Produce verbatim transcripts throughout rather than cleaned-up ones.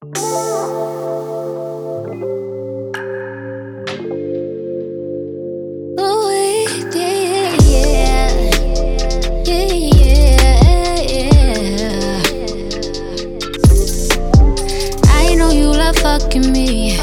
Fucking me,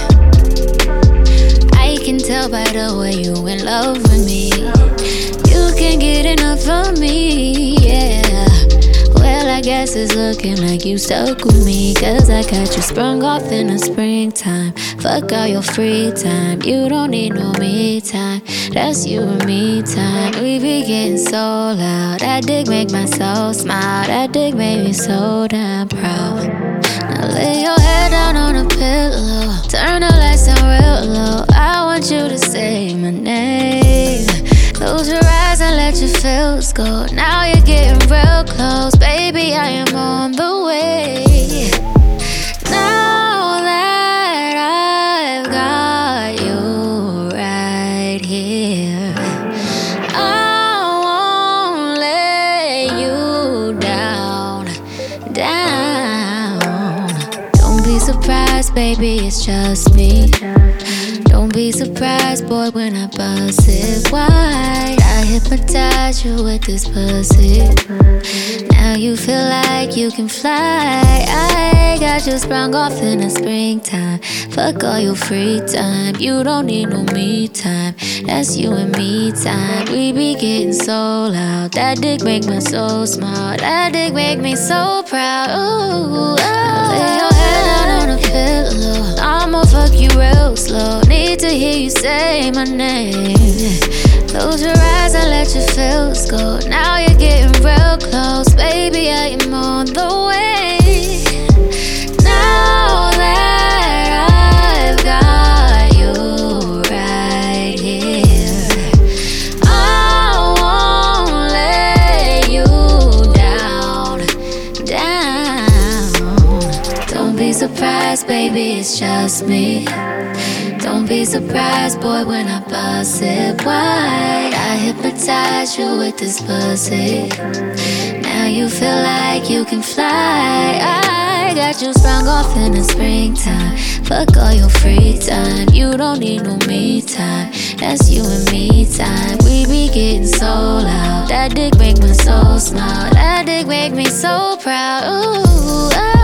I can tell by the way you in love with me. You can't get enough of me, yeah. Well, I guess it's looking like you stuck with me, cause I got you sprung off in the springtime. Fuck all your free time, you don't need no me time. That's you and me time. We be getting so loud, that dick make my soul smile. That dick made me so damn proud. Now lay your head down on a pillow, turn the lights down real low. I want you to say my name. Close your eyes and let your feels go. Now you're getting real close, baby, I am on the way. Now that I've got you right here, I won't let you down, down. Don't be surprised, baby, it's just me. Don't be surprised, boy, when I bust it wide. I hypnotize you with this pussy. Now you feel like you can fly. I got you sprung off in the springtime. Fuck all your free time, you don't need no me time. That's you and me time. We be getting so loud, that dick make my soul smile. That dick make me so proud. Ooh, oh. Lay your head down on a pillow, I'ma fuck you real slow. Need to hear you say my name. Close your eyes and let your feels go. Now you're getting real close, baby, I am on the way. Now that I've got you right here, I won't let you down, down. Don't be surprised, baby, it's just me. Don't be surprised, boy, when I bust it wide. I hypnotize you with this pussy. Now you feel like you can fly. I got you sprung off in the springtime. Fuck all your free time, you don't need no me time. That's you and me time. We be getting so loud, that dick make my soul smile. That dick make me so proud. Ooh, oh.